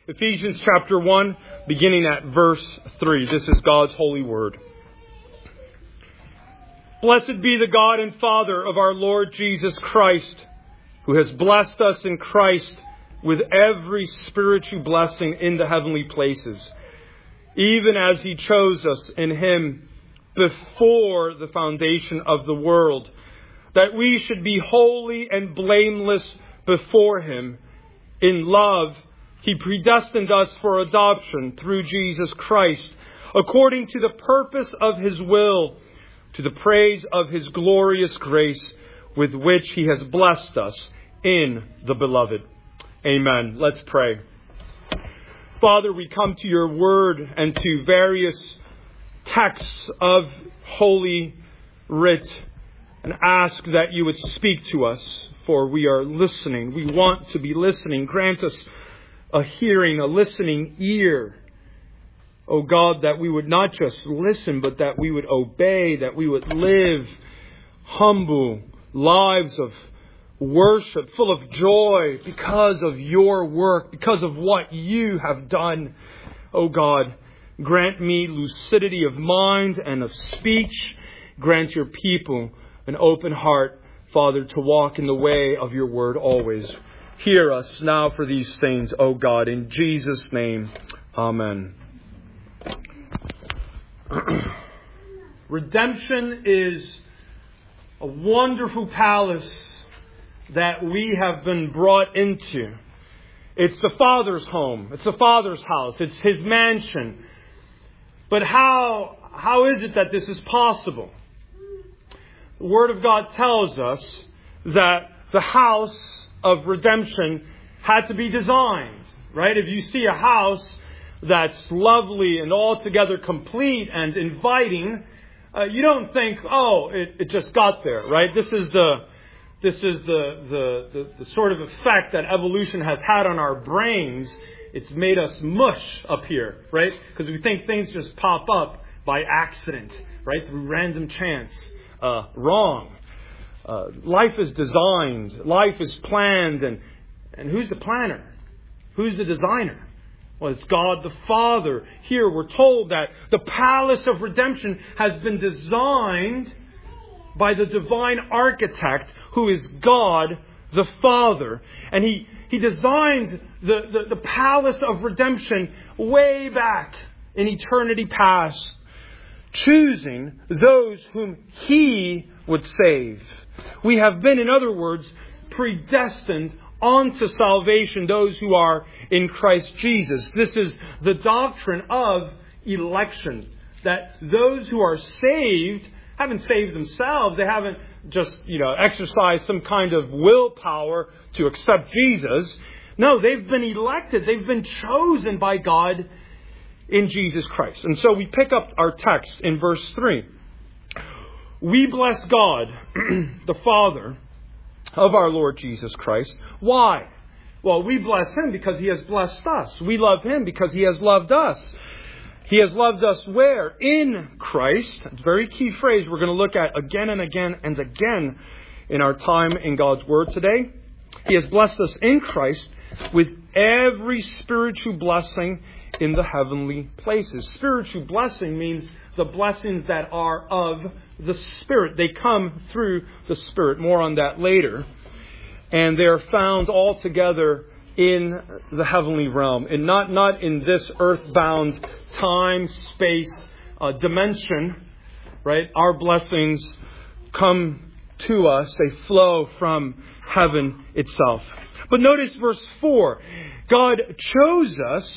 Ephesians chapter 1, beginning at verse 3. This is God's holy word. Blessed be the God and Father of our Lord Jesus Christ, who has blessed us in Christ with every spiritual blessing in the heavenly places, even as He chose us in Him before the foundation of the world, that we should be holy and blameless before Him. In love, He predestined us for adoption through Jesus Christ, according to the purpose of His will, to the praise of His glorious grace, with which He has blessed us in the Beloved. Amen. Let's pray. Father, we come to Your Word and to various texts of Holy Writ and ask that You would speak to us, for we are listening. We want to be listening. Grant us a hearing, a listening ear. Oh God, that we would not just listen, but that we would obey, that we would live humble lives of worship, full of joy because of Your work, because of what You have done. Oh God, grant me lucidity of mind and of speech. Grant Your people an open heart, Father, to walk in the way of Your word always. Hear us now for these things, O God, in Jesus' name. Amen. Redemption is a wonderful palace that we have been brought into. It's the Father's home. It's the Father's house. It's His mansion. But how is it that this is possible? The Word of God tells us that the house of redemption had to be designed, right? If you see a house that's lovely and altogether complete and inviting, you don't think, oh, it just got there, right? This is the sort of effect that evolution has had on our brains. It's made us mush up here, right? Because we think things just pop up by accident, right? Through random chance. Wrong. Life is designed. Life is planned. And who's the planner? Who's the designer? Well, it's God the Father. Here we're told that the palace of redemption has been designed by the divine architect, who is God the Father. And He designed the palace of redemption way back in eternity past, choosing those whom He would save. We have been, in other words, predestined onto salvation, those who are in Christ Jesus. This is the doctrine of election, that those who are saved haven't saved themselves. They haven't just, exercised some kind of willpower to accept Jesus. No, they've been elected. They've been chosen by God in Jesus Christ. And so we pick up our text in verse 3. We bless God, the Father of our Lord Jesus Christ. Why? Well, we bless Him because He has blessed us. We love Him because He has loved us. He has loved us where? In Christ. It's a very key phrase we're going to look at again and again and again in our time in God's Word today. He has blessed us in Christ with every spiritual blessing in the heavenly places. Spiritual blessing means the blessings that are of the Spirit. They come through the Spirit. More on that later. And they're found all together in the heavenly realm, and not in this earthbound time, space, dimension, right? Our blessings come to us. They flow from heaven itself. But notice verse 4. God chose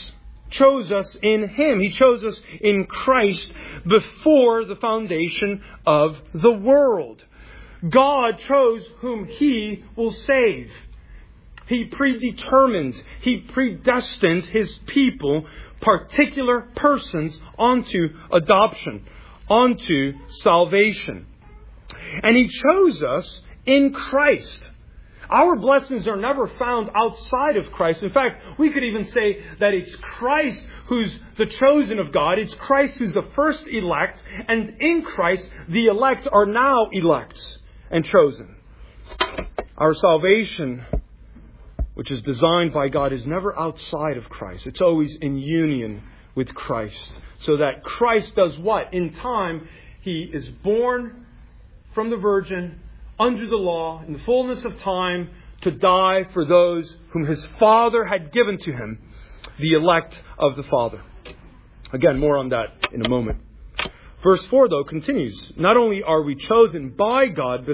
us in Him. He chose us in Christ before the foundation of the world. God chose whom He will save. He predetermined, He predestined His people, particular persons, onto adoption, onto salvation. And He chose us in Christ. Our blessings are never found outside of Christ. In fact, we could even say that it's Christ who's the chosen of God. It's Christ who's the first elect. And in Christ, the elect are now elects and chosen. Our salvation which is designed by God, is never outside of Christ. It's always in union with Christ. So that Christ does what? In time, He is born from the Virgin, under the law, in the fullness of time, to die for those whom His Father had given to Him, the elect of the Father. Again, more on that in a moment. Verse 4, though, continues. Not only are we chosen by God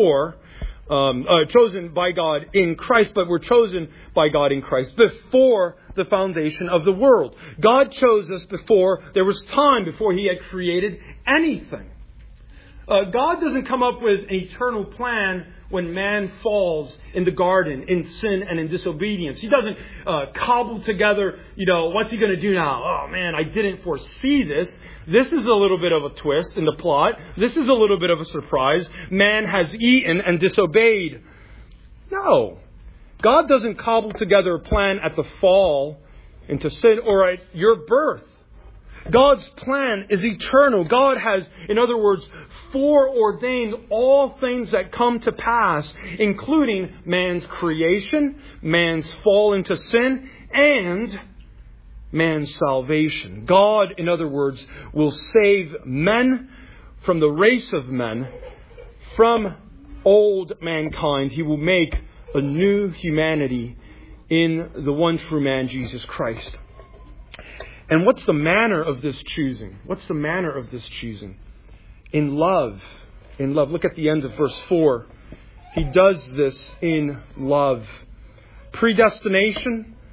chosen by God in Christ, but we're chosen by God in Christ before the foundation of the world. God chose us before there was time, before He had created anything. God doesn't come up with an eternal plan when man falls in the garden, in sin and in disobedience. He doesn't cobble together, what's He going to do now? Oh man, I didn't foresee this. This is a little bit of a twist in the plot. This is a little bit of a surprise. Man has eaten and disobeyed. No. God doesn't cobble together a plan at the fall into sin or at your birth. God's plan is eternal. God has, in other words, foreordained all things that come to pass, including man's creation, man's fall into sin, and man's salvation. God, in other words, will save men from the race of men, from old mankind. He will make a new humanity in the one true man, Jesus Christ. And what's the manner of this choosing? What's the manner of this choosing? In love. In love. Look at the end of verse 4. He does this in love. Predestination.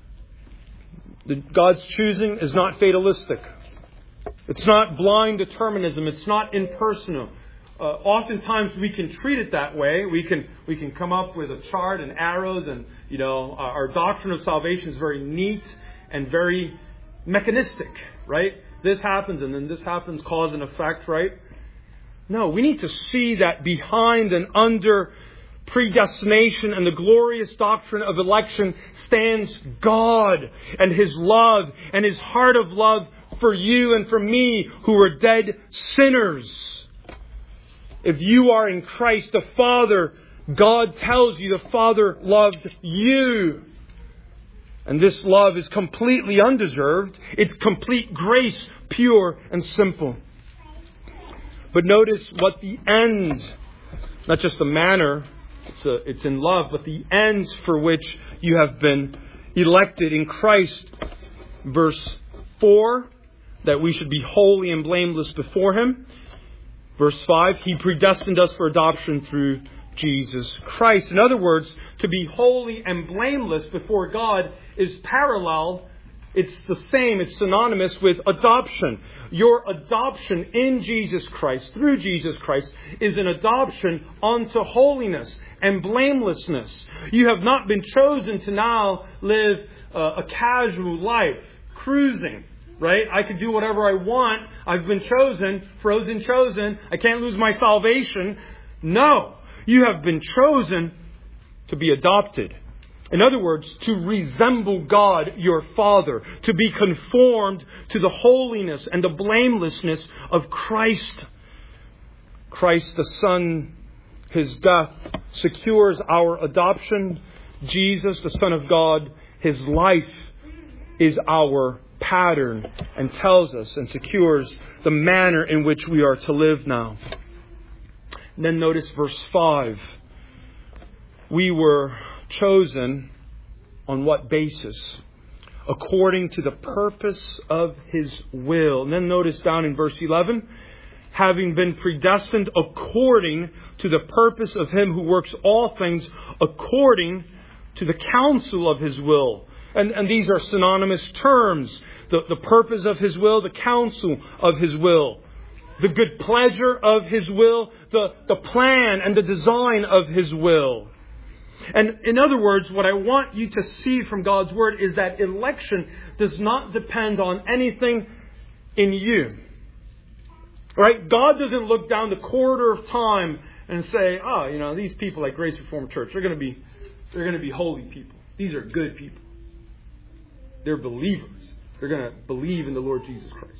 God's choosing is not fatalistic. It's not blind determinism. It's not impersonal. Oftentimes we can treat it that way. We can come up with a chart and arrows, and our doctrine of salvation is very neat and very mechanistic, right? This happens and then this happens, cause and effect, right? No, we need to see that behind and under predestination and the glorious doctrine of election stands God and His love and His heart of love for you and for me who are dead sinners. If you are in Christ, the Father, God tells you the Father loved you. And this love is completely undeserved. It's complete grace, pure and simple. But notice what the end, not just the manner, it's in love, but the ends for which you have been elected in Christ. Verse 4, that we should be holy and blameless before Him. Verse 5, He predestined us for adoption through Jesus Christ. In other words, to be holy and blameless before God is parallel. It's the same. It's synonymous with adoption. Your adoption in Jesus Christ, through Jesus Christ, is an adoption unto holiness and blamelessness. You have not been chosen to now live a casual life, cruising. Right? I could do whatever I want. I've been chosen, frozen chosen. I can't lose my salvation. No. You have been chosen to be adopted. In other words, to resemble God, your Father. To be conformed to the holiness and the blamelessness of Christ. Christ the Son, His death secures our adoption. Jesus, the Son of God, His life is our pattern and tells us and secures the manner in which we are to live now. And then notice verse 5. We were chosen on what basis? According to the purpose of His will. And then notice down in verse 11. Having been predestined according to the purpose of Him who works all things according to the counsel of His will. And these are synonymous terms. The purpose of His will, the counsel of His will. The good pleasure of His will, the plan and the design of His will. And in other words, what I want you to see from God's Word is that election does not depend on anything in you. Right? God doesn't look down the corridor of time and say, these people at Grace Reformed Church, they're going to be holy people. These are good people. They're believers. They're going to believe in the Lord Jesus Christ.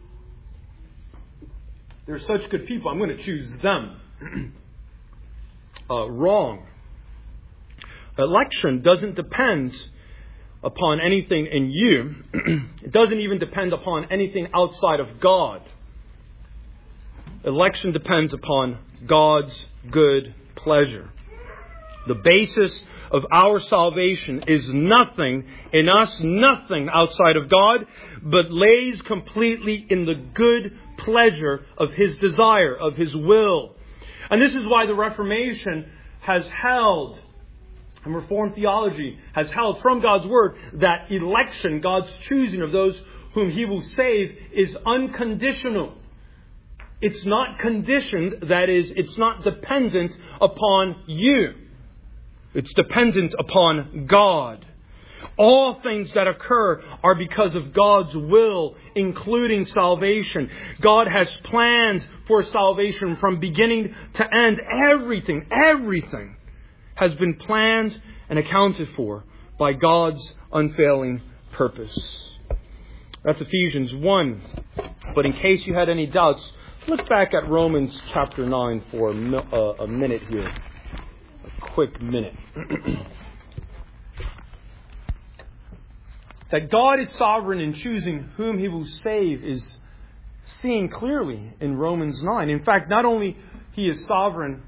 They're such good people, I'm going to choose them. Wrong. Election doesn't depend upon anything in you. It doesn't even depend upon anything outside of God. Election depends upon God's good pleasure. The basis of our salvation is nothing in us, nothing outside of God, but lays completely in the good pleasure of His desire, of His will. And this is why the Reformation has held, and Reformed theology has held from God's Word, that election, God's choosing of those whom He will save, is unconditional. It's not conditioned, that is, it's not dependent upon you. It's dependent upon God. All things that occur are because of God's will, including salvation. God has planned for salvation from beginning to end. Everything has been planned and accounted for by God's unfailing purpose. That's Ephesians 1. But in case you had any doubts, look back at Romans chapter 9 for a minute here. A quick minute. That God is sovereign in choosing whom He will save is seen clearly in Romans 9. In fact, not only is He sovereign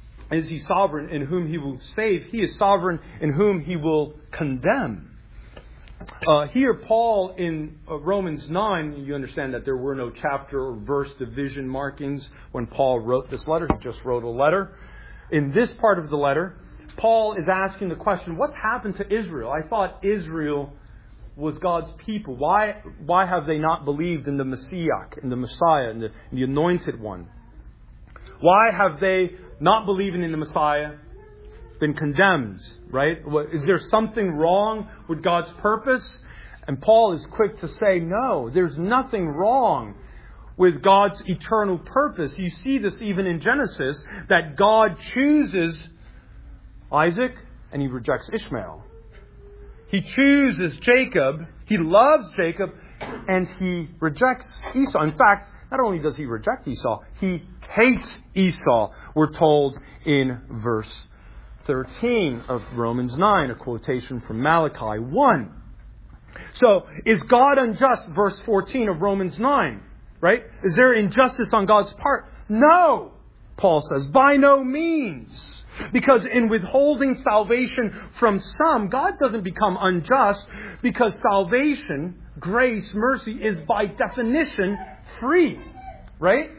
in whom He will save, He is sovereign in whom He will condemn. Here, Paul in Romans 9, you understand that there were no chapter or verse division markings when Paul wrote this letter. He just wrote a letter. In this part of the letter, Paul is asking the question, what's happened to Israel? I thought Israel was God's people. Why have they not believed in the Messiah, in the Messiah, in the Anointed One? Why have they, not believing in the Messiah, been condemned, right? Is there something wrong with God's purpose? And Paul is quick to say, no, there's nothing wrong with God's eternal purpose. You see this even in Genesis, that God chooses Isaac and He rejects Ishmael. He chooses Jacob, He loves Jacob, and He rejects Esau. In fact, not only does He reject Esau, He hates Esau, we're told in verse 13 of Romans 9, a quotation from Malachi 1. So, is God unjust? Verse 14 of Romans 9, right? Is there injustice on God's part? No, Paul says, by no means. Because in withholding salvation from some, God doesn't become unjust, because salvation, grace, mercy is by definition free, right?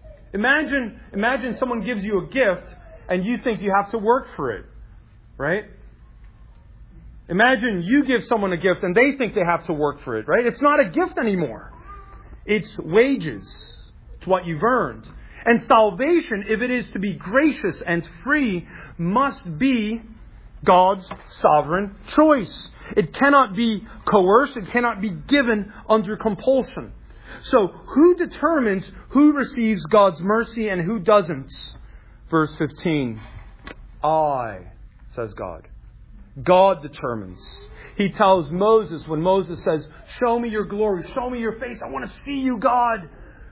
Imagine someone gives you a gift and you think you have to work for it, right? Imagine you give someone a gift and they think they have to work for it, right? It's not a gift anymore. It's wages. It's what you've earned. And salvation, if it is to be gracious and free, must be God's sovereign choice. It cannot be coerced. It cannot be given under compulsion. So, who determines who receives God's mercy and who doesn't? Verse 15. I, says God. God determines. He tells Moses, when Moses says, show me your glory, show me your face, I want to see you, God.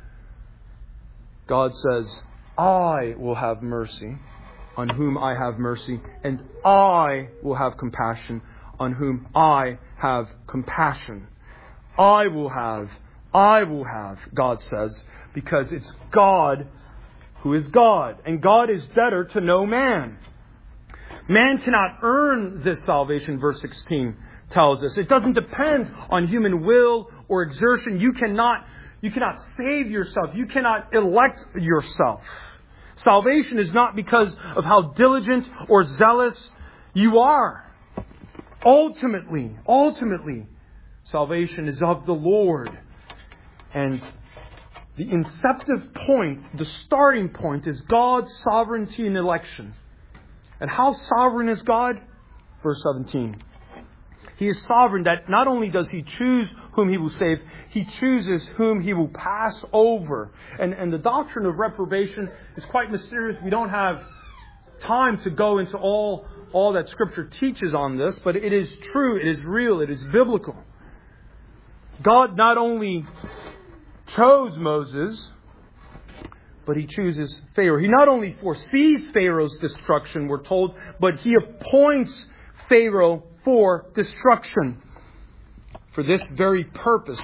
God says, I will have mercy on whom I have mercy, and I will have compassion on whom I have compassion. I will have, God says, because it's God who is God, and God is debtor to no man. Man cannot earn this salvation, verse 16 tells us. It doesn't depend on human will or exertion. You cannot save yourself. You cannot elect yourself. Salvation is not because of how diligent or zealous you are. Ultimately, salvation is of the Lord. And the inceptive point, the starting point, is God's sovereignty in election. And how sovereign is God? Verse 17. He is sovereign that not only does He choose whom He will save, He chooses whom He will pass over. And the doctrine of reprobation is quite mysterious. We don't have time to go into all that Scripture teaches on this, but it is true, it is real, it is biblical. God not only chose Moses, but He chooses Pharaoh. He not only foresees Pharaoh's destruction, we're told, but He appoints Pharaoh for destruction. For this very purpose,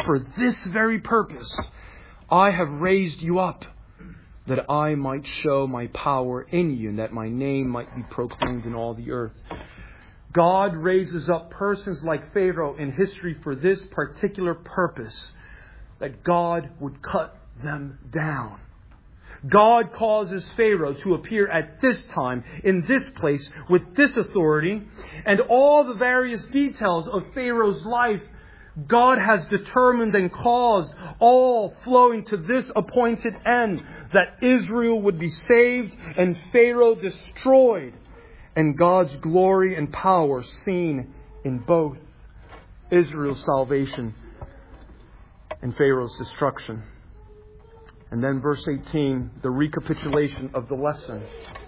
I have raised you up, that I might show my power in you, and that my name might be proclaimed in all the earth. God raises up persons like Pharaoh in history for this particular purpose, that God would cut them down. God causes Pharaoh to appear at this time, in this place, with this authority, and all the various details of Pharaoh's life God has determined and caused, all flowing to this appointed end, that Israel would be saved and Pharaoh destroyed, and God's glory and power seen in both Israel's salvation and Pharaoh's destruction. And then verse 18, the recapitulation of the lesson.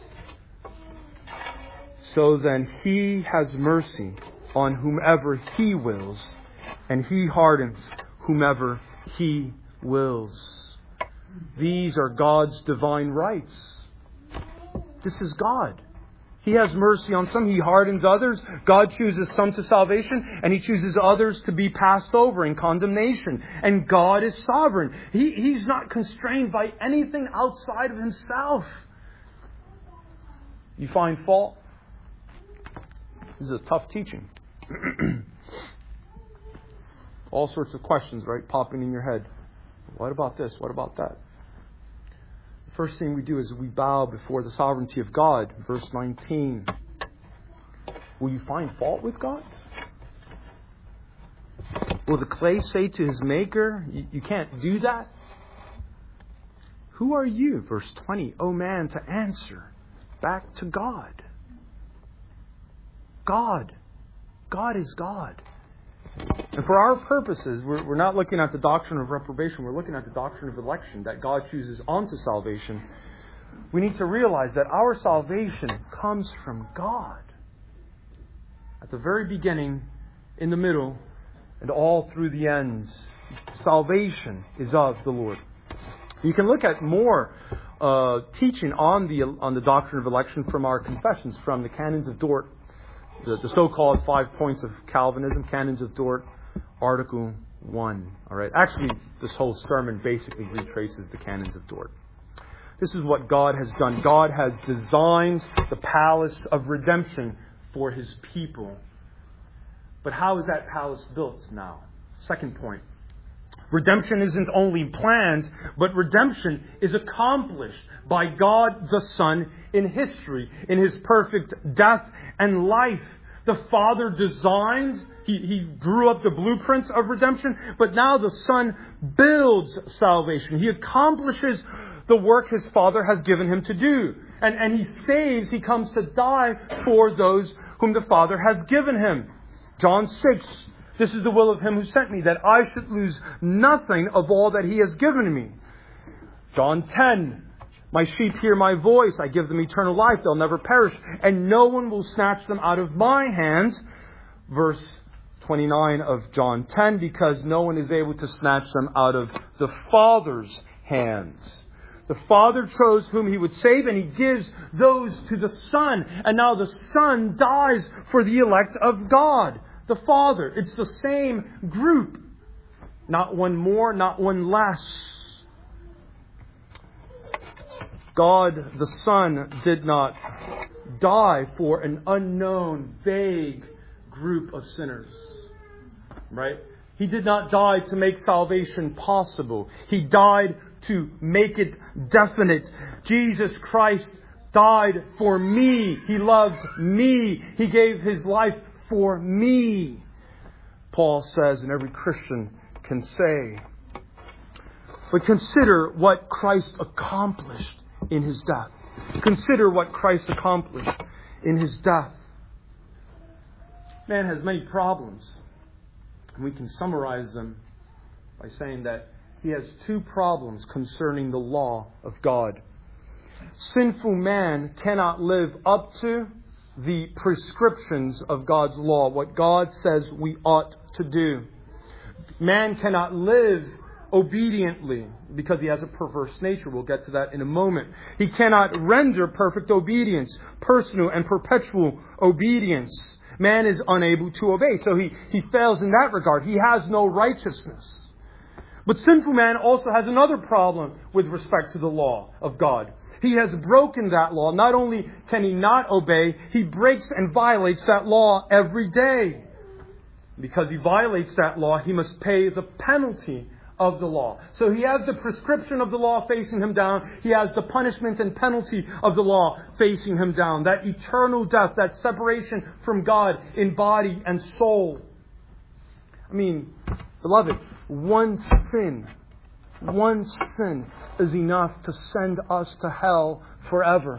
So then he has mercy on whomever he wills, and he hardens whomever he wills. These are God's divine rights. This is God. He has mercy on some. He hardens others. God chooses some to salvation, and He chooses others to be passed over in condemnation. And God is sovereign. He's not constrained by anything outside of Himself. You find fault? This is a tough teaching. All sorts of questions, right, popping in your head. What about this? What about that? The first thing we do is we bow before the sovereignty of God. Verse 19. Will you find fault with God? Will the clay say to his maker, you can't do that? Who are you, verse 20, O man, to answer back to God? God. God is God. And for our purposes, we're not looking at the doctrine of reprobation. We're looking at the doctrine of election, that God chooses onto salvation. We need to realize that our salvation comes from God. At the very beginning, in the middle, and all through the ends, salvation is of the Lord. You can look at more teaching on the doctrine of election from our confessions, from the Canons of Dort. The so-called 5 points of Calvinism, Canons of Dort, Article 1. All right. Actually, this whole sermon basically retraces the Canons of Dort. This is what God has done. God has designed the palace of redemption for His people. But how is that palace built now? Second point. Redemption isn't only planned, but redemption is accomplished by God the Son in history, in His perfect death and life. The Father designed, He drew up the blueprints of redemption, but now the Son builds salvation. He accomplishes the work His Father has given Him to do. And He saves, He comes to die for those whom the Father has given Him. John 6. This is the will of Him who sent me, that I should lose nothing of all that He has given me. John 10. My sheep hear my voice. I give them eternal life. They'll never perish. And no one will snatch them out of my hands. Verse 29 of John 10. Because no one is able to snatch them out of the Father's hands. The Father chose whom He would save, and He gives those to the Son. And now the Son dies for the elect of God. The Father. It's the same group. Not one more, not one less. God the Son did not die for an unknown, vague group of sinners. Right? He did not die to make salvation possible. He died to make it definite. Jesus Christ died for me. He loved me. He gave His life for me. Paul says, and every Christian can say. But consider what Christ accomplished in His death. Consider what Christ accomplished in His death. Man has many problems. And we can summarize them by saying that he has two problems concerning the law of God. Sinful man cannot live up to the prescriptions of God's law, what God says we ought to do. Man cannot live obediently because he has a perverse nature. We'll get to that in a moment. He cannot render perfect obedience, personal and perpetual obedience. Man is unable to obey. So he fails in that regard. He has no righteousness. But sinful man also has another problem with respect to the law of God. He has broken that law. Not only can he not obey, he breaks and violates that law every day. Because he violates that law, he must pay the penalty of the law. So he has the prescription of the law facing him down. He has the punishment and penalty of the law facing him down. That eternal death, that separation from God in body and soul. I mean, beloved, one sin is enough to send us to hell forever.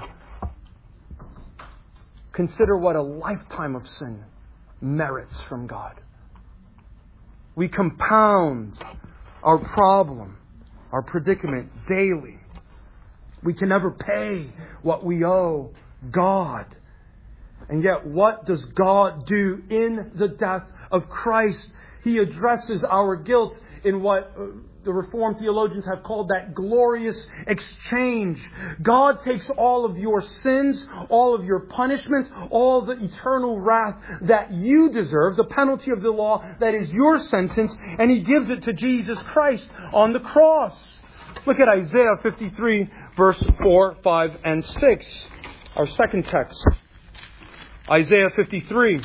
Consider what a lifetime of sin merits from God. We compound our problem, our predicament daily. We can never pay what we owe God. And yet, what does God do in the death of Christ? He addresses our guilt in what the Reformed theologians have called that glorious exchange. God takes all of your sins, all of your punishment, all the eternal wrath that you deserve, the penalty of the law that is your sentence, and He gives it to Jesus Christ on the cross. Look at Isaiah 53, verse 4, 5, and 6. Our second text. Isaiah 53.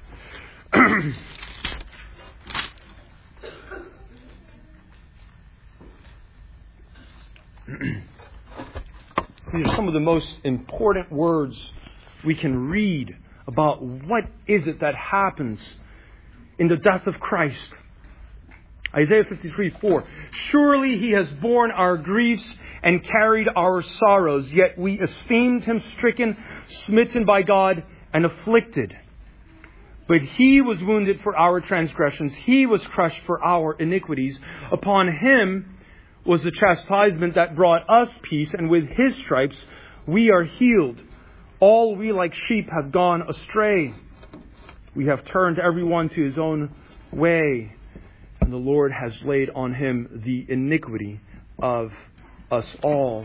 These are some of the most important words we can read about what is it that happens in the death of Christ. Isaiah 53:4. Surely He has borne our griefs and carried our sorrows, yet we esteemed Him stricken, smitten by God, and afflicted. But He was wounded for our transgressions. He was crushed for our iniquities. Upon Him was the chastisement that brought us peace, and with His stripes we are healed. All we like sheep have gone astray. We have turned everyone to his own way, and the Lord has laid on Him the iniquity of us all.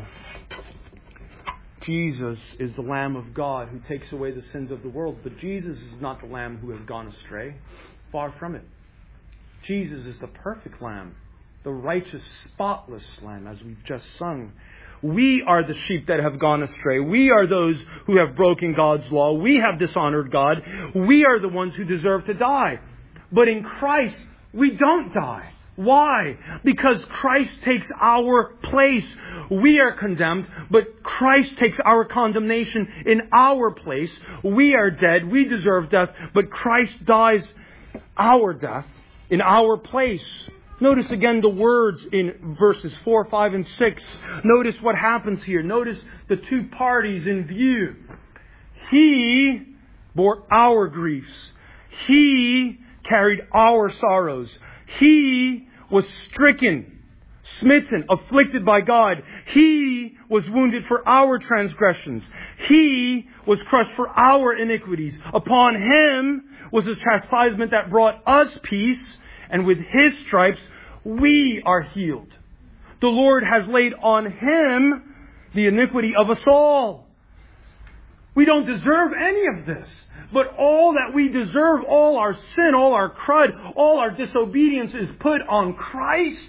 Jesus is the Lamb of God who takes away the sins of the world, but Jesus is not the Lamb who has gone astray. Far from it. Jesus is the perfect Lamb, the righteous, spotless Lamb, as we've just sung. We are the sheep that have gone astray. We are those who have broken God's law. We have dishonored God. We are the ones who deserve to die. But in Christ, we don't die. Why? Because Christ takes our place. We are condemned, but Christ takes our condemnation in our place. We are dead. We deserve death, but Christ dies our death in our place. Notice again the words in verses 4, 5, and 6. Notice what happens here. Notice the two parties in view. He bore our griefs. He carried our sorrows. He was stricken, smitten, afflicted by God. He was wounded for our transgressions. He was crushed for our iniquities. Upon Him was the chastisement that brought us peace, and with His stripes we are healed. The Lord has laid on Him the iniquity of us all. We don't deserve any of this. But all that we deserve, all our sin, all our crud, all our disobedience is put on Christ.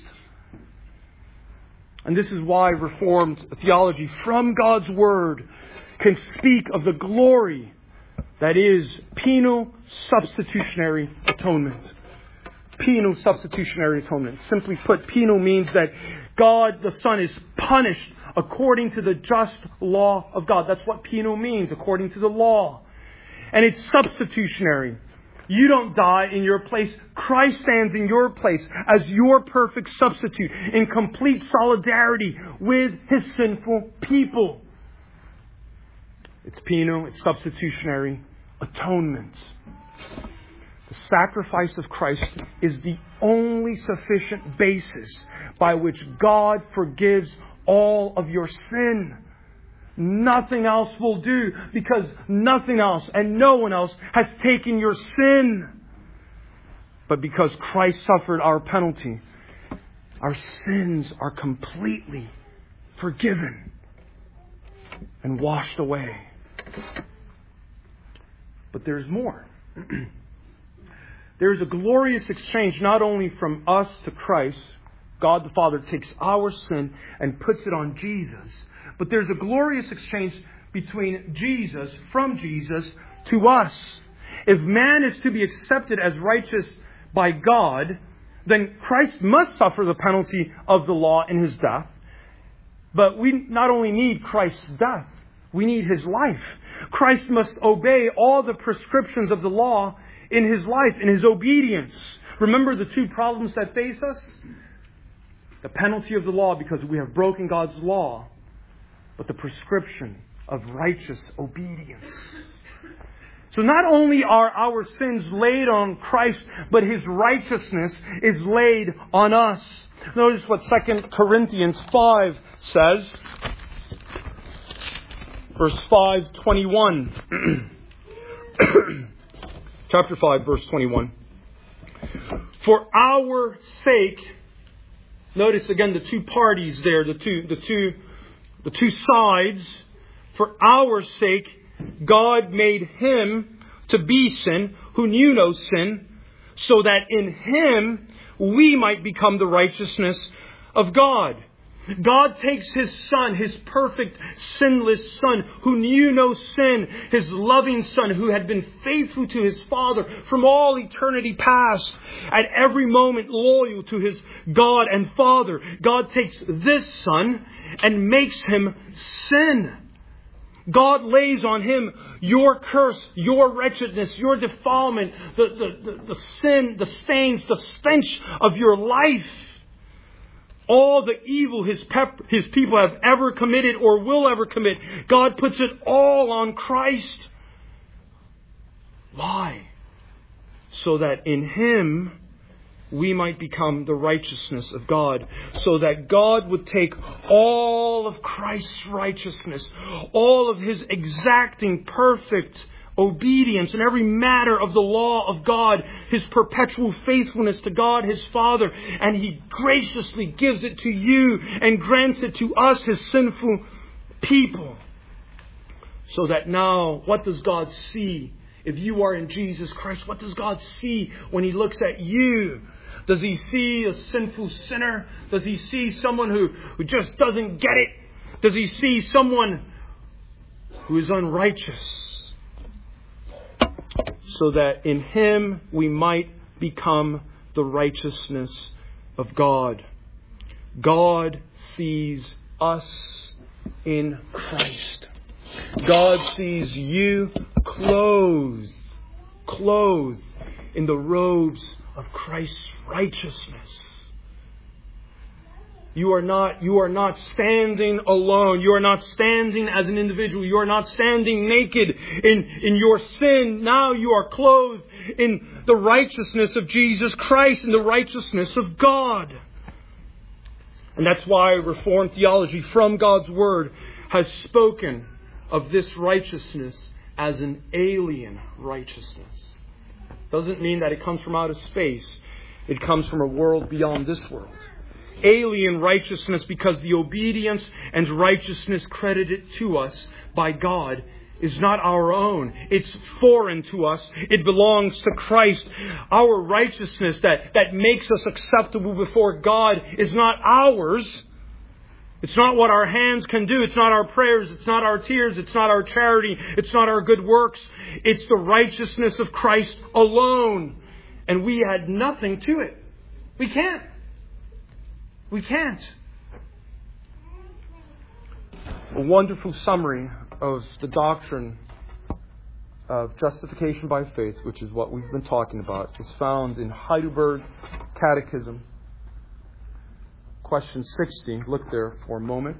And this is why Reformed theology from God's Word can speak of the glory that is penal substitutionary atonement. Penal substitutionary atonement. Simply put, penal means that God the Son is punished according to the just law of God. That's what penal means, according to the law. And it's substitutionary. You don't die in your place. Christ stands in your place as your perfect substitute in complete solidarity with His sinful people. It's penal, it's substitutionary atonement. The sacrifice of Christ is the only sufficient basis by which God forgives all of your sin. Nothing else will do, because nothing else and no one else has taken your sin. But because Christ suffered our penalty, Our sins are completely forgiven and washed away. But there's more. There's a glorious exchange not only from us to Christ. God the Father takes our sin and puts it on Jesus. But there's a glorious exchange between Jesus, from Jesus, to us. If man is to be accepted as righteous by God, then Christ must suffer the penalty of the law in His death. But we not only need Christ's death, we need His life. Christ must obey all the prescriptions of the law in His life, in His obedience. Remember the two problems that face us? The penalty of the law because we have broken God's law, but the prescription of righteous obedience. So not only are our sins laid on Christ, but His righteousness is laid on us. Notice what 2 Corinthians 5 says. Verse 5:21. Chapter 5, verse 21. For our sake, notice again the two parties there, the two sides. For our sake, God made Him to be sin, who knew no sin, so that in Him we might become the righteousness of God. God takes His Son, His perfect, sinless Son, who knew no sin, His loving Son, who had been faithful to His Father from all eternity past, at every moment loyal to His God and Father. God takes this Son and makes Him sin. God lays on Him your curse, your wretchedness, your defilement, the sin, the stains, the stench of your life. All the evil His people have ever committed or will ever commit. God puts it all on Christ. Why? So that in Him we might become the righteousness of God. So that God would take all of Christ's righteousness, all of His exacting, perfect obedience in every matter of the law of God, His perpetual faithfulness to God, His Father, and He graciously gives it to you and grants it to us, His sinful people. So that now, what does God see? If you are in Jesus Christ, what does God see when He looks at you? Does He see a sinful sinner? Does He see someone who just doesn't get it? Does He see someone who is unrighteous? So that in Him we might become the righteousness of God. God sees us in Christ. God sees you clothed in the robes of Christ's righteousness. You are not standing alone. You are not standing as an individual. You are not standing naked in your sin. Now you are clothed in the righteousness of Jesus Christ, in the righteousness of God. And that's why Reformed theology from God's Word has spoken of this righteousness as an alien righteousness. Doesn't mean that it comes from outer space. It comes from a world beyond this world. Alien righteousness because the obedience and righteousness credited to us by God is not our own. It's foreign to us. It belongs to Christ. Our righteousness that makes us acceptable before God is not ours. It's not what our hands can do. It's not our prayers. It's not our tears. It's not our charity. It's not our good works. It's the righteousness of Christ alone. And we add nothing to it. We can't. We can't. A wonderful summary of the doctrine of justification by faith, which is what we've been talking about, is found in Heidelberg Catechism, question 60. Look there for a moment.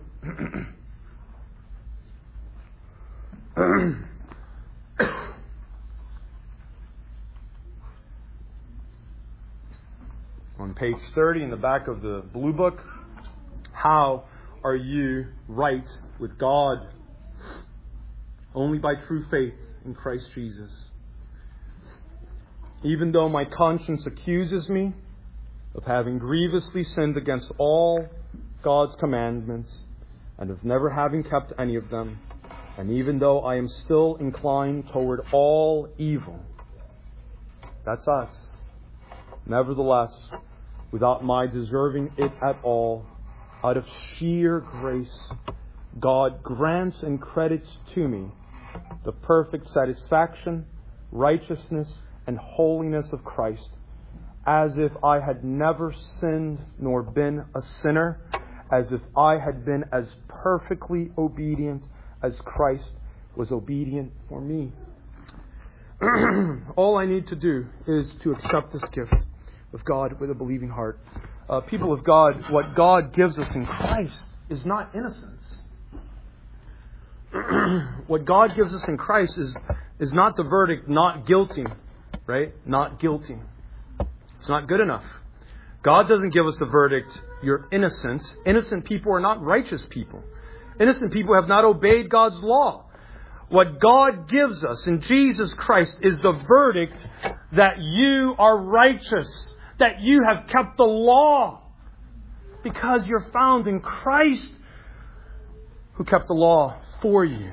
On page 30 in the back of the Blue Book, how are you right with God? Only by true faith in Christ Jesus. Even though my conscience accuses me of having grievously sinned against all God's commandments, and of never having kept any of them, and even though I am still inclined toward all evil. That's us. Nevertheless, without my deserving it at all, out of sheer grace, God grants and credits to me the perfect satisfaction, righteousness, and holiness of Christ, as if I had never sinned nor been a sinner, as if I had been as perfectly obedient as Christ was obedient for me. All I need to do is to accept this gift of God with a believing heart. People of God, what God gives us in Christ is not innocence. What God gives us in Christ is not the verdict, not guilty, right? Not guilty. It's not good enough. God doesn't give us the verdict, you're innocent. Innocent people are not righteous people. Innocent people have not obeyed God's law. What God gives us in Jesus Christ is the verdict that you are righteous, that you have kept the law, because you're found in Christ who kept the law for you.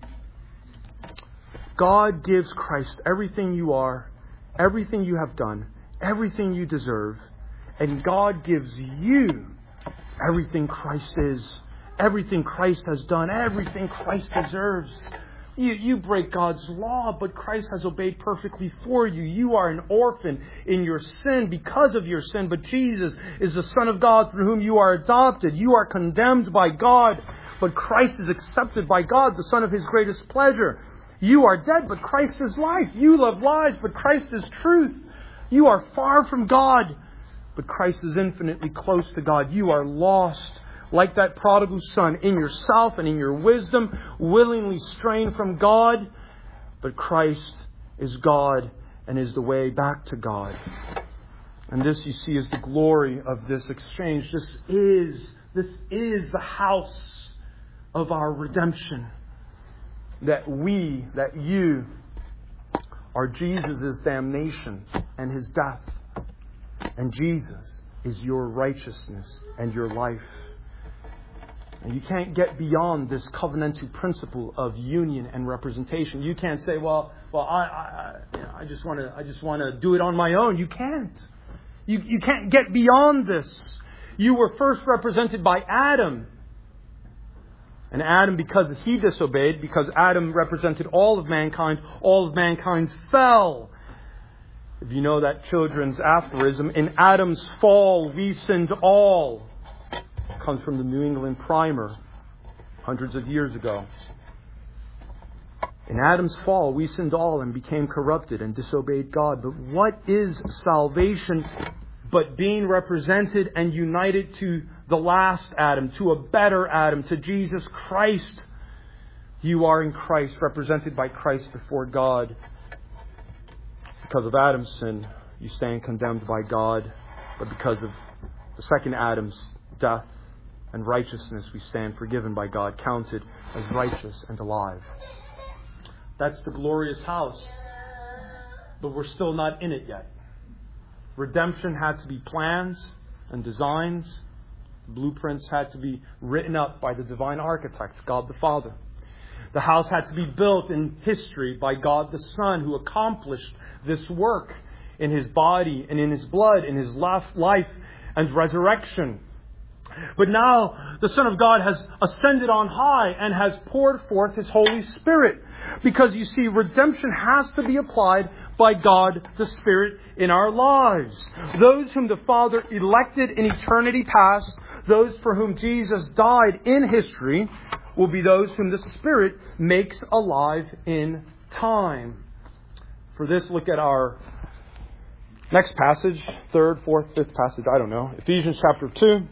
God gives Christ everything you are, everything you have done, everything you deserve, and God gives you everything Christ is, everything Christ has done, everything Christ deserves. You break God's law, but Christ has obeyed perfectly for you. You are an orphan in your sin because of your sin, but Jesus is the Son of God through whom you are adopted. You are condemned by God, but Christ is accepted by God, the Son of His greatest pleasure. You are dead, but Christ is life. You love lies, but Christ is truth. You are far from God, but Christ is infinitely close to God. You are lost, like that prodigal son, in yourself and in your wisdom, willingly straying from God. But Christ is God and is the way back to God. And this, you see, is the glory of this exchange. This is the house of our redemption. That you are Jesus' damnation and His death. And Jesus is your righteousness and your life. And you can't get beyond this covenantal principle of union and representation. You can't say, well, I just want to do it on my own. You can't. You can't get beyond this. You were first represented by Adam. And Adam, because he disobeyed, because Adam represented all of mankind fell. If you know that children's aphorism, in Adam's fall we sinned all. It comes from the New England Primer, hundreds of years ago. In Adam's fall we sinned all and became corrupted and disobeyed God. But what is salvation but being represented and united to the last Adam, to a better Adam, to Jesus Christ? You are in Christ, represented by Christ before God. Because of Adam's sin, you stand condemned by God. But because of the second Adam's death and righteousness, we stand forgiven by God, counted as righteous and alive. That's the glorious house. But we're still not in it yet. Redemption had to be plans and designs. Blueprints had to be written up by the divine architect, God the Father. The house had to be built in history by God the Son, who accomplished this work in His body and in His blood, in His life and resurrection. But now the Son of God has ascended on high and has poured forth His Holy Spirit. Because you see, redemption has to be applied by God the Spirit in our lives. Those whom the Father elected in eternity past, those for whom Jesus died in history, will be those whom the Spirit makes alive in time. For this, look at our next passage, third, fourth, fifth passage, I don't know. Ephesians chapter 2.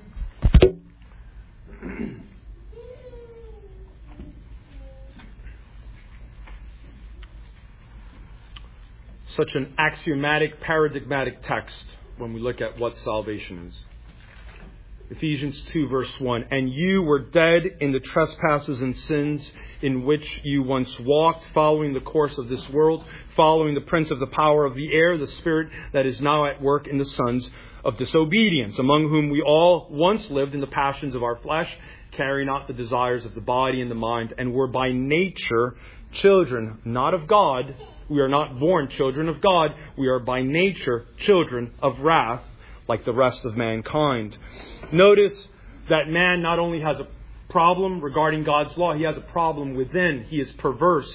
Such an axiomatic, paradigmatic text when we look at what salvation is. Ephesians 2 verse 1. And you were dead in the trespasses and sins in which you once walked, following the course of this world, following the prince of the power of the air, the spirit that is now at work in the sons of disobedience, among whom we all once lived in the passions of our flesh, carrying out the desires of the body and the mind, and were by nature children, not of God. We are not born children of God. We are by nature children of wrath, like the rest of mankind. Notice that man not only has a problem regarding God's law, he has a problem within. He is perverse.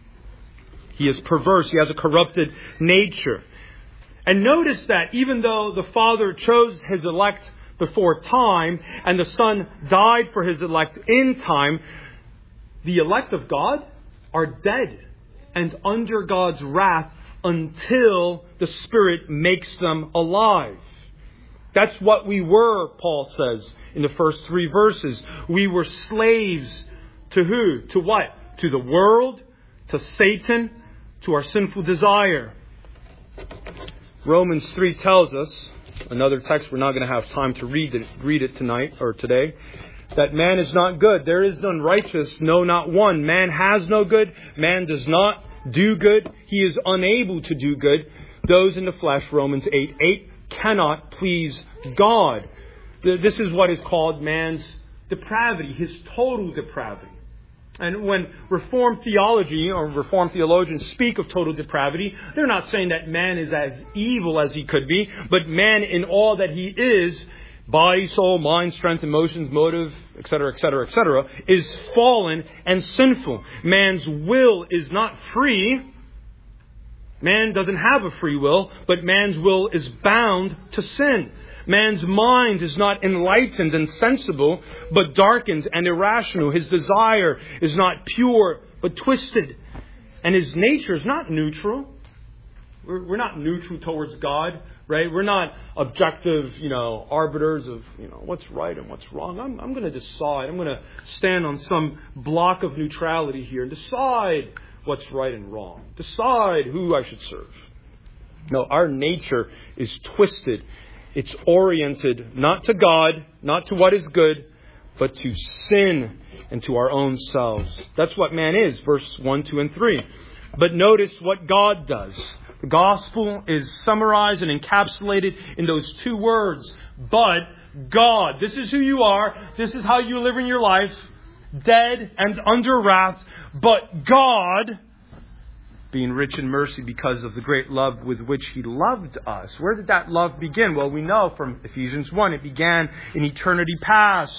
He is perverse. He has a corrupted nature. And notice that even though the Father chose His elect before time, and the Son died for His elect in time, the elect of God are dead and under God's wrath until the Spirit makes them alive. That's what we were, Paul says in the first 3 verses. We were slaves to who? To what? To the world, to Satan, to our sinful desire. Romans 3 tells us, another text we're not going to have time to read it tonight or today, that man is not good. There is none righteous, no, not one. Man has no good. Man does not do good. He is unable to do good. Those in the flesh, Romans 8:8, cannot please God. This is what is called man's depravity, his total depravity. And when Reformed theology or Reformed theologians speak of total depravity, they're not saying that man is as evil as he could be, but man in all that he is, body, soul, mind, strength, emotions, motive, etc., etc., etc., is fallen and sinful. Man's will is not free. Man doesn't have a free will, but man's will is bound to sin. Man's mind is not enlightened and sensible, but darkened and irrational. His desire is not pure, but twisted. And his nature is not neutral. We're not neutral towards God, right? We're not objective, arbiters of, what's right and what's wrong. I'm going to decide. I'm going to stand on some block of neutrality here and decide what's right and wrong. Decide who I should serve. No, our nature is twisted. It's oriented not to God, not to what is good, but to sin and to our own selves. That's what man is, verse 1, 2, and 3. But notice what God does. The gospel is summarized and encapsulated in those 2 words. But God. This is who you are. This is how you live in your life. Dead and under wrath. But God, being rich in mercy because of the great love with which He loved us. Where did that love begin? Well, we know from Ephesians 1, it began in eternity past.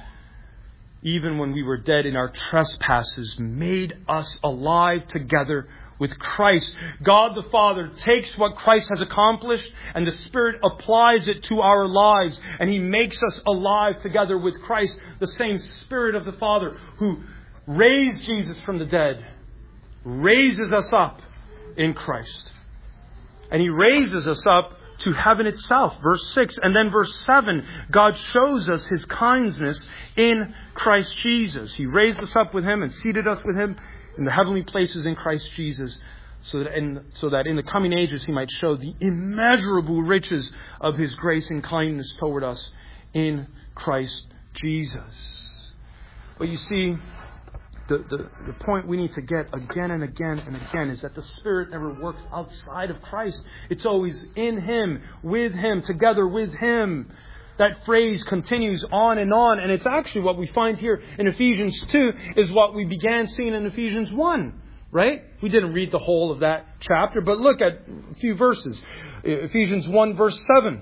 Even when we were dead in our trespasses, made us alive together with Christ. God the Father takes what Christ has accomplished and the Spirit applies it to our lives. And He makes us alive together with Christ. The same Spirit of the Father who raised Jesus from the dead raises us up in Christ. And He raises us up to heaven itself. Verse 6. And then verse 7. God shows us His kindness in Christ Jesus. He raised us up with Him and seated us with Him in the heavenly places in Christ Jesus, so that in the coming ages He might show the immeasurable riches of His grace and kindness toward us in Christ Jesus. But you see, the point we need to get again and again and again is that the Spirit never works outside of Christ. It's always in Him, with Him, together with Him. That phrase continues on, and it's actually what we find here in Ephesians 2 is what we began seeing in Ephesians 1, right? We didn't read the whole of that chapter, but look at a few verses. Ephesians 1 verse 7.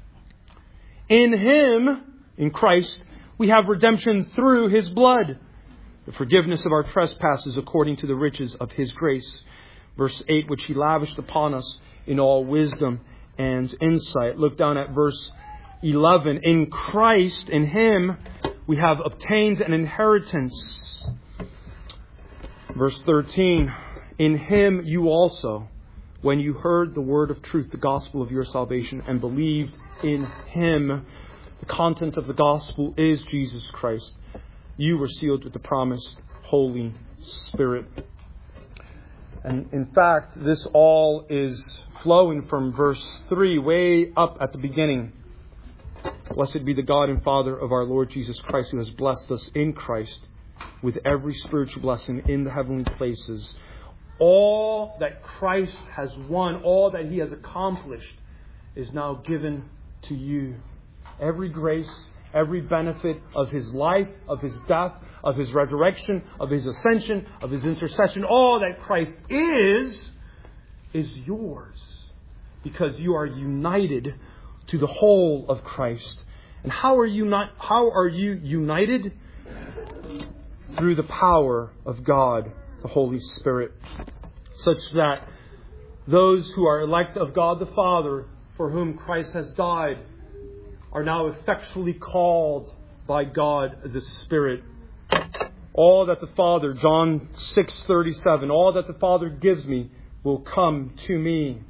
In Him, in Christ, we have redemption through His blood, the forgiveness of our trespasses according to the riches of His grace. Verse 8, which He lavished upon us in all wisdom and insight. Look down at verse 11. In Christ, in Him, we have obtained an inheritance. Verse 13. In Him you also, when you heard the word of truth, the gospel of your salvation, and believed in Him. The content of the gospel is Jesus Christ. You were sealed with the promised Holy Spirit. And in fact, this all is flowing from verse 3, way up at the beginning. Blessed be the God and Father of our Lord Jesus Christ, who has blessed us in Christ with every spiritual blessing in the heavenly places. All that Christ has won, all that He has accomplished, is now given to you. Every grace, every benefit of His life, of His death, of His resurrection, of His ascension, of His intercession, all that Christ is yours. Because you are united to the whole of Christ. And how are you united? Through the power of God, the Holy Spirit, such that those who are elect of God the Father, for whom Christ has died, are now effectually called by God the Spirit. All that the Father, John 6:37, all that the Father gives me will come to me.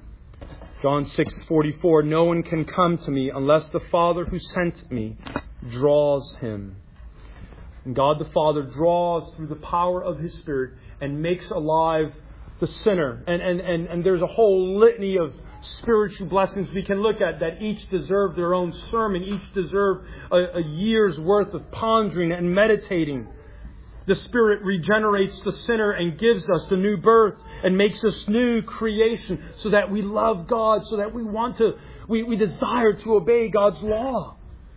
John 6:44, no one can come to me unless the Father who sent me draws him. And God the Father draws through the power of His Spirit and makes alive the sinner. And there's a whole litany of spiritual blessings we can look at that each deserve their own sermon, each deserve a year's worth of pondering and meditating. The Spirit regenerates the sinner and gives us the new birth and makes us new creation so that we love God, so that we desire to obey God's law.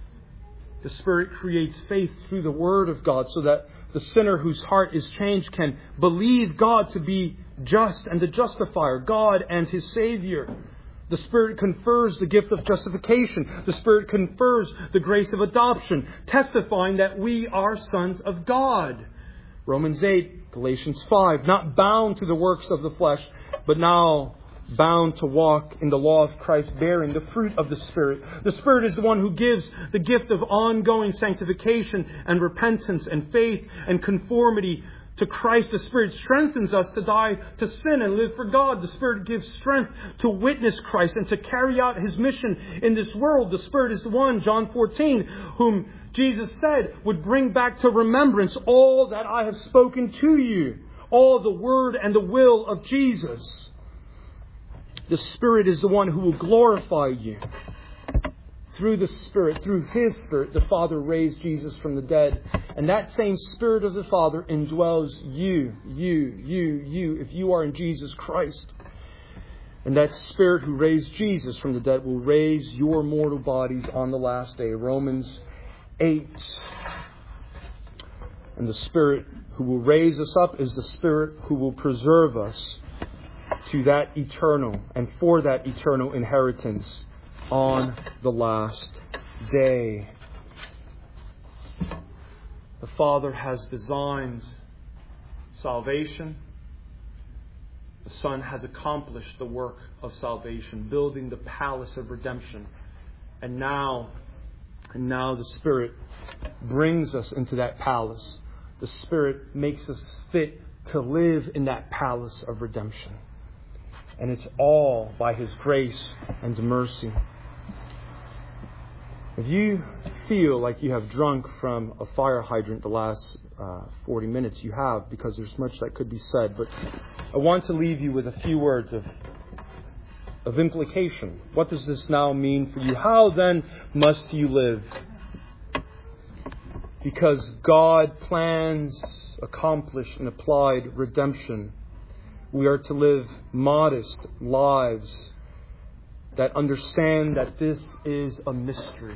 The Spirit creates faith through the Word of God so that the sinner whose heart is changed can believe God to be just and the justifier, God and His Savior. The Spirit confers the gift of justification. The Spirit confers the grace of adoption, testifying that we are sons of God. Romans 8, Galatians 5, not bound to the works of the flesh, but now bound to walk in the law of Christ, bearing the fruit of the Spirit. The Spirit is the one who gives the gift of ongoing sanctification and repentance and faith and conformity to Christ. The Spirit strengthens us to die to sin and live for God. The Spirit gives strength to witness Christ and to carry out His mission in this world. The Spirit is the one, John 14, whom Jesus said would bring back to remembrance all that I have spoken to you, all the word and the will of Jesus. The Spirit is the one who will glorify you. Through the Spirit, through His Spirit, the Father raised Jesus from the dead. And that same Spirit of the Father indwells you, if you are in Jesus Christ. And that Spirit who raised Jesus from the dead will raise your mortal bodies on the last day. Romans 8. And the Spirit who will raise us up is the Spirit who will preserve us to that eternal and for that eternal inheritance on the last day. The Father has designed salvation. The Son has accomplished the work of salvation, building the palace of redemption. And now the Spirit brings us into that palace. The Spirit makes us fit to live in that palace of redemption. And it's all by His grace and mercy. If you feel like you have drunk from a fire hydrant the last 40 minutes, you have, because there's much that could be said. But I want to leave you with a few words of implication. What does this now mean for you? How then must you live? Because God plans, accomplished, and applied redemption, we are to live modest lives that understand that this is a mystery.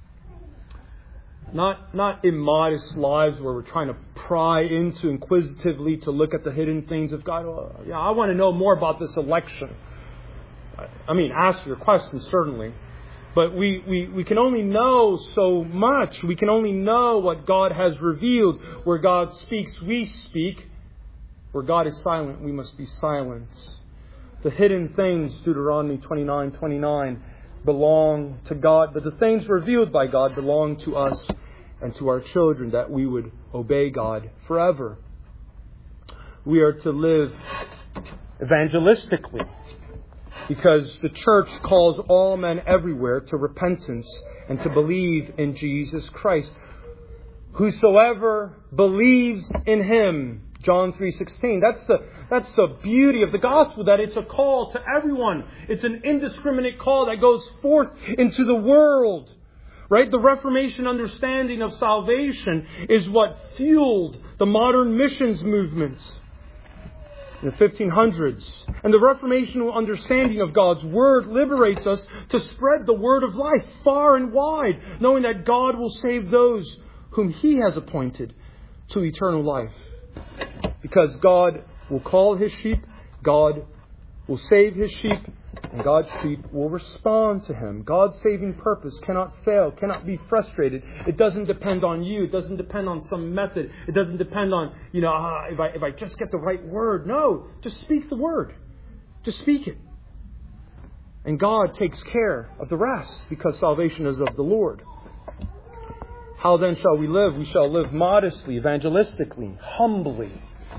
Not immodest lives where we're trying to pry into inquisitively to look at the hidden things of God. Oh, yeah, I want to know more about this election. I mean, ask your questions, certainly. But we can only know so much. We can only know what God has revealed. Where God speaks, we speak. Where God is silent, we must be silent. The hidden things, Deuteronomy 29:29, belong to God. But the things revealed by God belong to us and to our children, that we would obey God forever. We are to live evangelistically, because the church calls all men everywhere to repentance and to believe in Jesus Christ. Whosoever believes in Him, John 3:16. That's the beauty of the gospel, that it's a call to everyone. It's an indiscriminate call that goes forth into the world. right? The Reformation understanding of salvation is what fueled the modern missions movements in the 1500s. And the Reformation understanding of God's Word liberates us to spread the Word of life far and wide, knowing that God will save those whom He has appointed to eternal life. Because God will call His sheep, God will save His sheep, and God's sheep will respond to Him. God's saving purpose cannot fail, cannot be frustrated. It doesn't depend on you. It doesn't depend on some method. It doesn't depend on, if I just get the right word. No, just speak the word. Just speak it. And God takes care of the rest, because salvation is of the Lord. How then shall we live? We shall live modestly, evangelistically, humbly.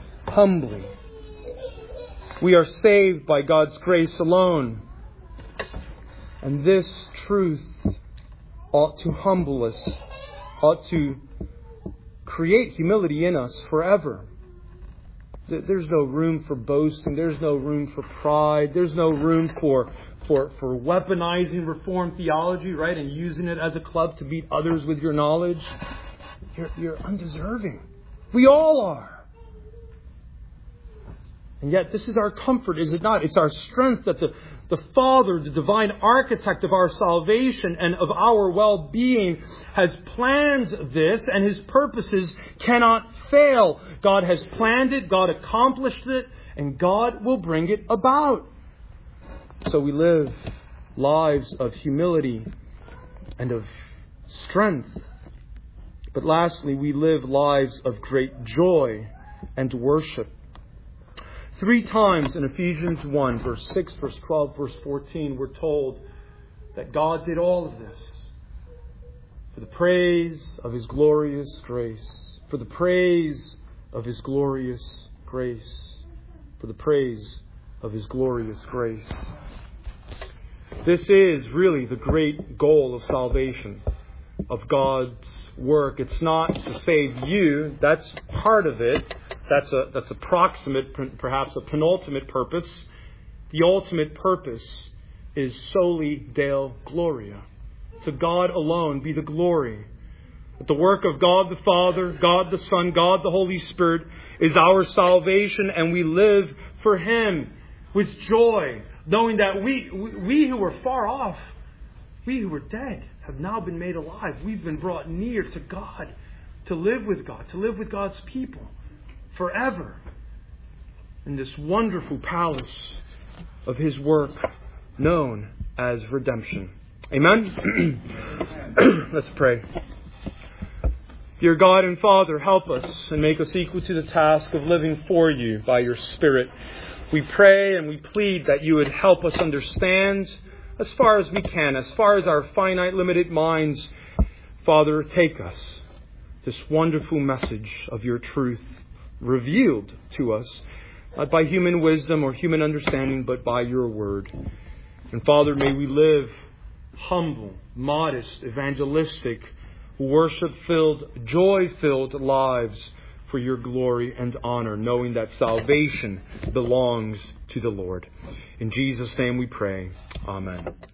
We are saved by God's grace alone. And this truth ought to humble us, ought to create humility in us forever. There's no room for boasting. There's no room for pride. There's no room for weaponizing Reformed theology, right? And using it as a club to beat others with your knowledge. You're undeserving. We all are. And yet this is our comfort, is it not? It's our strength that the Father, the divine architect of our salvation and of our well-being, has planned this, and His purposes cannot fail. God has planned it, God accomplished it, and God will bring it about. So we live lives of humility and of strength. But lastly, we live lives of great joy and worship. 3 times in Ephesians 1, verse 6, verse 12, verse 14, we're told that God did all of this for the praise of His glorious grace. For the praise of His glorious grace. For the praise of His glorious grace. This is really the great goal of salvation, of God's work. It's not to save you. That's part of it. That's a proximate, perhaps a penultimate purpose. The ultimate purpose is soli Deo Gloria. To God alone be the glory. That the work of God the Father, God the Son, God the Holy Spirit is our salvation, and we live for Him with joy, knowing that we who were far off, we who were dead, have now been made alive. We've been brought near to God, to live with God, to live with God's people forever in this wonderful palace of His work known as redemption. Amen? Let's pray. Dear God and Father, help us and make us equal to the task of living for You by Your Spirit. We pray and we plead that You would help us understand as far as we can, as far as our finite, limited minds. Father, take us, this wonderful message of Your truth, revealed to us, not by human wisdom or human understanding, but by Your word. And Father, may we live humble, modest, evangelistic, worship-filled, joy-filled lives for Your glory and honor, knowing that salvation belongs to the Lord. In Jesus' name we pray. Amen.